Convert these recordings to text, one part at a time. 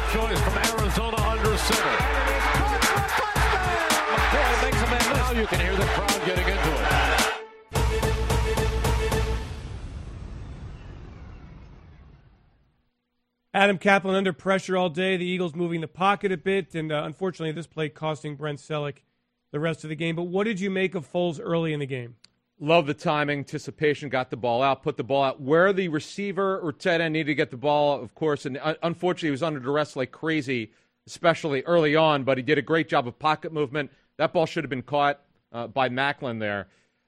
choice from Arizona under center. McCoy makes a man. Now you can hear the crowd getting into it. Adam Kaplan under pressure all day. The Eagles moving the pocket a bit, and unfortunately this play costing Brent Selleck the rest of the game. But what did you make of Foles early in the game? Love the timing, anticipation, got the ball out, put the ball out where the receiver or tight end needed to get the ball, of course. And unfortunately, he was under duress like crazy, especially early on, but he did a great job of pocket movement. That ball should have been caught by Macklin there.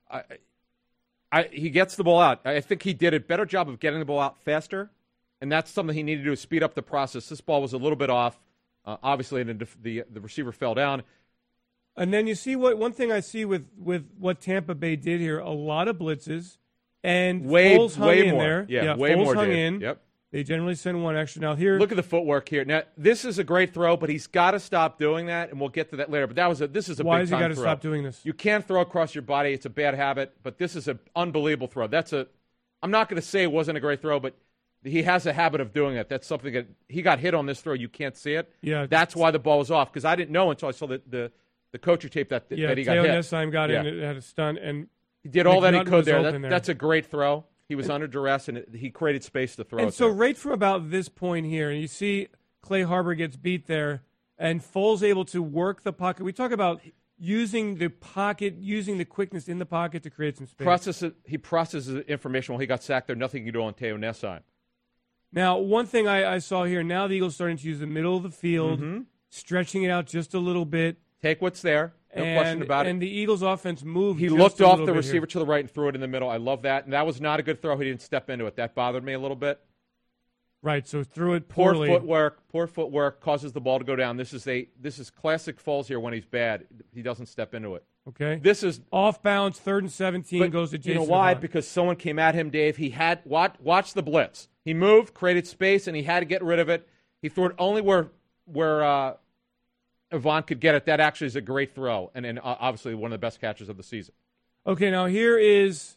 He gets the ball out. I think he did a better job of getting the ball out faster, and that's something he needed to do, speed up the process. This ball was a little bit off. Obviously, the receiver fell down. And then you see one thing I see with what Tampa Bay did here, a lot of blitzes, and Foles hung in more. there. Yeah, way Foles more, hung Dave. in. Yep. They generally send one extra. Now here, look at the footwork here. Now this is a great throw, but he's got to stop doing that, and we'll get to that later. But this is a why big has he time got to throw. stop doing this? You can't throw across your body; it's a bad habit. But this is an unbelievable throw. I'm not going to say it wasn't a great throw, but he has a habit of doing it. That's something that he got hit on this throw. You can't see it. Yeah, that's why the ball was off, because I didn't know until I saw the coacher tape that he got hit. Nessheim got in, it had a stunt, and he did all that he could there. there. That's a great throw. He was under duress, and he created space to throw it. And so there. right from about this point here, you see Clay Harbor gets beat there, and Foles able to work the pocket. We talk about using the pocket, using the quickness in the pocket to create some space. He processes information while he got sacked there. Nothing you can do on Teo Nessheim. Now, one thing I saw here, now the Eagles starting to use the middle of the field, stretching it out just a little bit. Take what's there. No question about it. And the Eagles' offense moved. He looked off the receiver to the right and threw it in the middle. I love that. And that was not a good throw. He didn't step into it. That bothered me a little bit. Right, so threw it poorly. Poor footwork causes the ball to go down. This is classic Foles here when he's bad. He doesn't step into it. Okay. This is off bounds, 3rd and 17 goes to Jason. You know why? Avant. Because someone came at him, Dave. He had watch the blitz. He moved, created space, and he had to get rid of it. He threw it only where Avant could get it. That actually is a great throw, and obviously one of the best catches of the season. Okay, now here is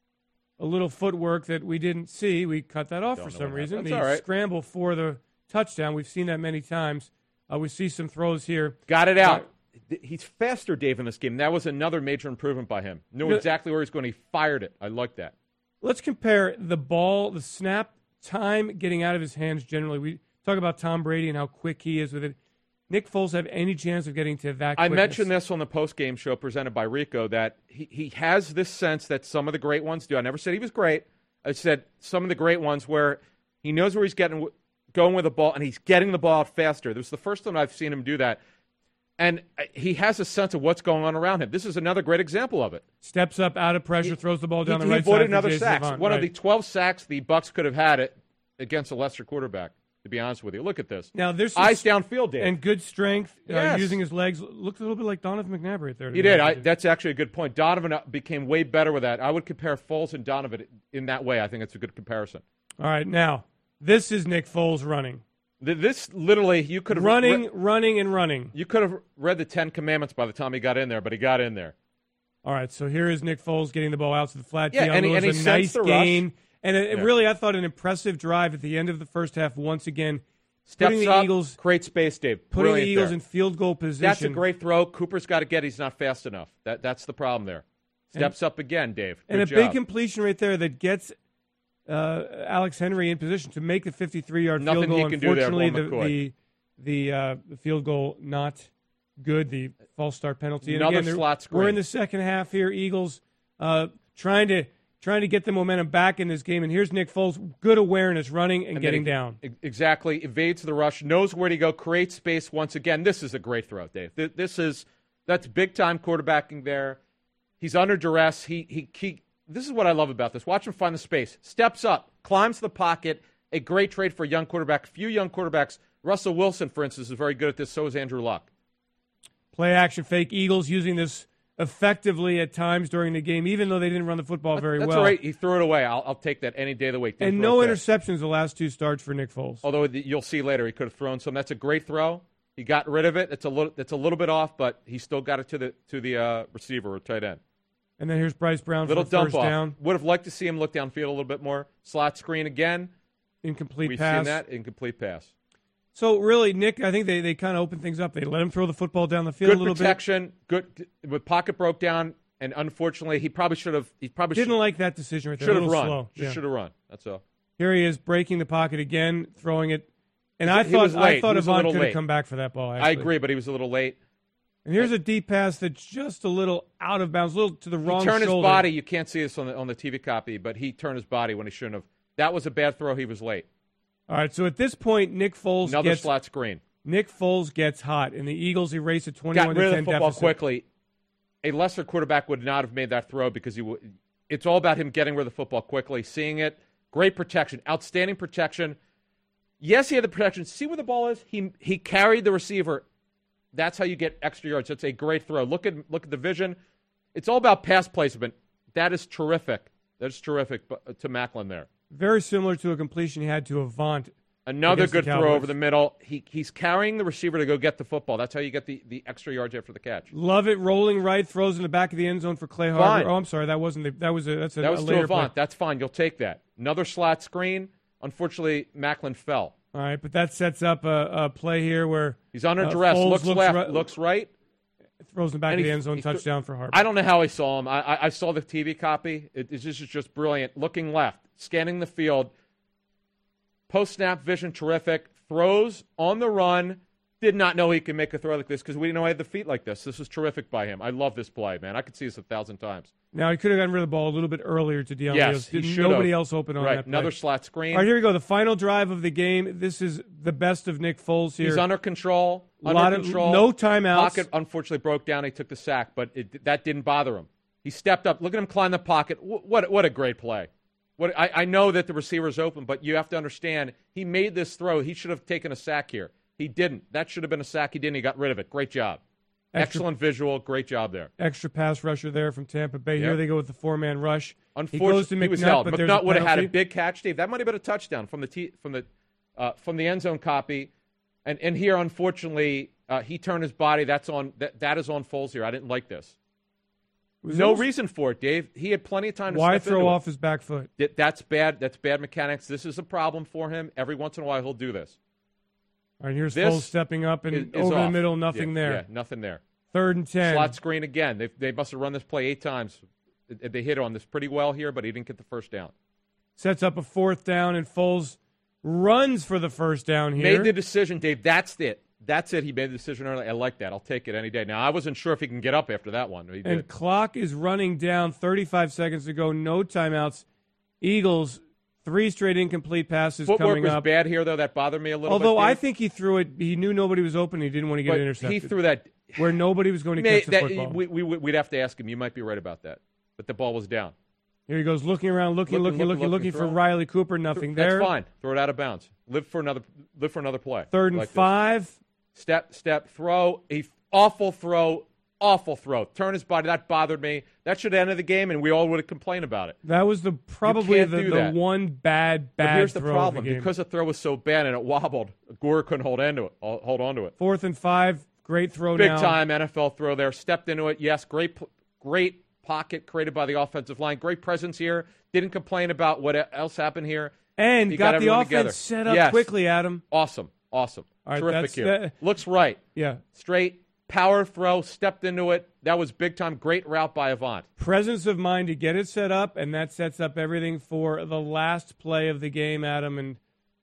a little footwork that we didn't see. We cut that off for some reason. The scramble for the touchdown. We've seen that many times. We see some throws here. Got it out. He's faster, Dave, in this game. That was another major improvement by him. Knew exactly where he's going. He fired it. I like that. Let's compare the ball, the snap time getting out of his hands generally. We talk about Tom Brady and how quick he is with it. Nick Foles have any chance of getting to that quickness? I mentioned this on the post-game show presented by Rico, that he has this sense that some of the great ones do. I never said he was great. I said some of the great ones where he knows where he's going with the ball, and he's getting the ball out faster. This is the first time I've seen him do that. And he has a sense of what's going on around him. This is another great example of it. Steps up out of pressure, throws the ball down the right side. He avoided another sack. Avant, One of the 12 sacks the Bucs could have had it against a lesser quarterback, to be honest with you. Look at this. Now, there's eyes downfield, Dave. And good strength, yes. Using his legs. Looked a little bit like Donovan McNabb right there. He did. That's actually a good point. Donovan became way better with that. I would compare Foles and Donovan in that way. I think it's a good comparison. All right, now, this is Nick Foles running. This literally, you could have running. You could have read the 10 Commandments by the time he got in there, but he got in there. All right, so here is Nick Foles getting the ball out to the flat. Yeah, and he a nice gain, rush. And really, I thought an impressive drive at the end of the first half. Once again, steps up, Eagles, great space, Dave. Putting the Eagles in field goal position. That's a great throw. Cooper's got to get. He's not fast enough. That's the problem there. Steps up again, Dave. Good job. Big completion right there that gets Alex Henry in position to make the 53-yard field goal. Unfortunately, the field goal not good. The false start penalty. And another again, slot screen. We're in the second half here. Eagles trying to get the momentum back in this game. And here's Nick Foles, good awareness, running and getting down. Exactly, evades the rush, knows where to go, creates space once again. This is a great throw, Dave. That's big time quarterbacking there. He's under duress. This is what I love about this. Watch him find the space. Steps up, climbs the pocket. A great trade for a young quarterback. Few young quarterbacks. Russell Wilson, for instance, is very good at this. So is Andrew Luck. Play action fake. Eagles using this effectively at times during the game, even though they didn't run the football very well. That's all right. He threw it away. I'll take that any day of the week. And no interceptions the last two starts for Nick Foles. Although you'll see later he could have thrown some. That's a great throw. He got rid of it. It's a little bit off, but he still got it to the receiver or tight end. And then here's Bryce Brown for the dump first down. Would have liked to see him look downfield a little bit more. Slot screen again. Incomplete We've pass. We've seen that. Incomplete pass. So really, Nick, I think they kind of opened things up. They let him throw the football down the field a little bit. Good with pocket broke down, and unfortunately, he probably should have. Didn't like that decision right there. Should have run. Slow. Should have run. That's all. Here he is breaking the pocket again, throwing it. And I thought Avant could have come back for that ball. Actually. I agree, but he was a little late. And here's a deep pass that's just a little out of bounds, a little to the wrong shoulder. He turned his body. You can't see this on the TV copy, but he turned his body when he shouldn't have. That was a bad throw. He was late. All right, so at this point, Nick Foles gets flat screen. Nick Foles gets hot, and the Eagles erase a 21-10 deficit. Got rid of the football quickly. A lesser quarterback would not have made that throw because it's all about him getting rid of the football quickly, seeing it. Great protection, outstanding protection. Yes, he had the protection. See where the ball is? He carried the receiver. That's how you get extra yards. That's a great throw. Look at the vision. It's all about pass placement. That is terrific. That's terrific to Maclin there. Very similar to a completion he had to Avant. Another good throw over the middle. He's carrying the receiver to go get the football. That's how you get the extra yards after the catch. Love it. Rolling right, throws in the back of the end zone for Clay Harbor. Fine. Oh, I'm sorry. That was to later Avant. play. That's fine. You'll take that. Another slot screen. Unfortunately, Maclin fell. All right, but that sets up a play here where he's under duress. Looks left. Looks right. Throws in the back of the end zone. Touchdown for Harbor. I don't know how he saw him. I saw the TV copy. This is just brilliant. Looking left, scanning the field. Post-snap vision, terrific. Throws on the run. Did not know he could make a throw like this because we didn't know he had the feet like this. This was terrific by him. I love this play, man. I could see this 1,000 times. Now, he could have gotten rid of the ball a little bit earlier to Dion Yes, Lewis. Nobody else open on that play. Another slot screen. All right, here we go. The final drive of the game. This is the best of Nick Foles here. He's under control. No timeouts. Pocket unfortunately broke down. He took the sack, but that didn't bother him. He stepped up. Look at him climb the pocket. What a great play. I know that the receiver's open, but you have to understand he made this throw. He should have taken a sack here. He didn't. That should have been a sack. He didn't. He got rid of it. Great job. Excellent visual. Great job there. Extra pass rusher there from Tampa Bay. Yep. Here they go with the four-man rush. Unfortunately, he was held. McNutt would have had a big catch, Dave. That might have been a touchdown from the end zone copy. And here, unfortunately, he turned his body. That is on Foles here. I didn't like this. No reason for it, Dave. He had plenty of time to Why throw off his back foot? That's bad. That's bad mechanics. This is a problem for him. Every once in a while, he'll do this. All right, here's Foles stepping up and over the middle, nothing there. Yeah, nothing there. 3rd and 10. Slot screen again. They must have run this play 8 times. They hit on this pretty well here, but he didn't get the first down. Sets up a 4th down, and Foles runs for the first down here. Made the decision, Dave. That's it. That's it. He made the decision early. I like that. I'll take it any day. Now, I wasn't sure if he can get up after that one. He did. And clock is running down. 35 seconds to go. No timeouts. Eagles, 3 straight incomplete passes coming up. Footwork was bad here, though. That bothered me a little bit. Although I think he threw it. He knew nobody was open. He didn't want to get intercepted. He threw that. Where nobody was going to catch the football. We'd have to ask him. You might be right about that. But the ball was down. Here he goes, looking around, looking for Riley Cooper. Nothing there. That's fine. Throw it out of bounds. Live for another play. 3rd and 5. Step, throw. Awful throw. Turn his body. That bothered me. That should have ended the game, and we all would have complained about it. That was probably the one bad but here's the throw problem. Of the game. Because the throw was so bad and it wobbled, Gore couldn't hold on to it. 4th and 5. Great throw Big now. time NFL throw there. Stepped into it. Yes, great pocket created by the offensive line. Great presence here. Didn't complain about what else happened here. And got the offense set up quickly, Adam. Awesome. All right, terrific here. Looks right. Yeah. Straight, power throw, stepped into it. That was big time. Great route by Avant. Presence of mind to get it set up, and that sets up everything for the last play of the game, Adam. And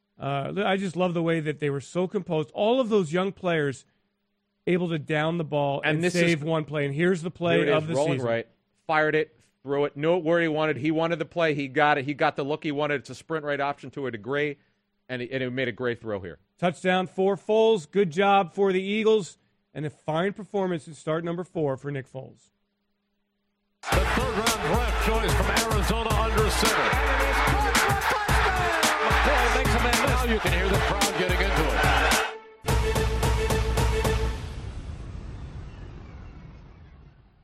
I just love the way that they were so composed. All of those young players able to down the ball and save one play. And here's the play of the rolling season. Right. Fired it, threw it, knew where he wanted. He wanted the play. He got it. He got the look he wanted. It's a sprint right option to a degree, and he made a great throw here. Touchdown for Foles. Good job for the Eagles. And a fine performance in start number 4 for Nick Foles. The 3rd-round draft choice from Arizona under center.